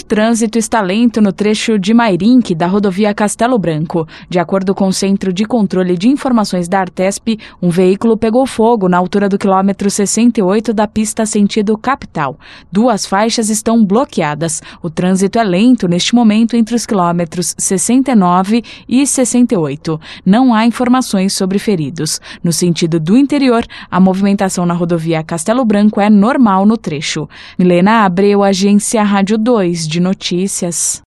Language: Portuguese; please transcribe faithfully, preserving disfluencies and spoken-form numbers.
trânsito está lento no trecho de Mairinque, da rodovia Castelo Branco. De acordo com o Centro de Controle de Informações da Artesp, um veículo pegou fogo na altura do quilômetro sessenta e oito da pista sentido capital. Duas faixas estão bloqueadas. O trânsito é lento neste momento entre os quilômetros sessenta e nove e sessenta e oito. Não há informações sobre feridos. No sentido do interior, a movimentação na rodovia Castelo Branco é normal no trecho. Milena Abreu, Agência Rádio dois de Notícias.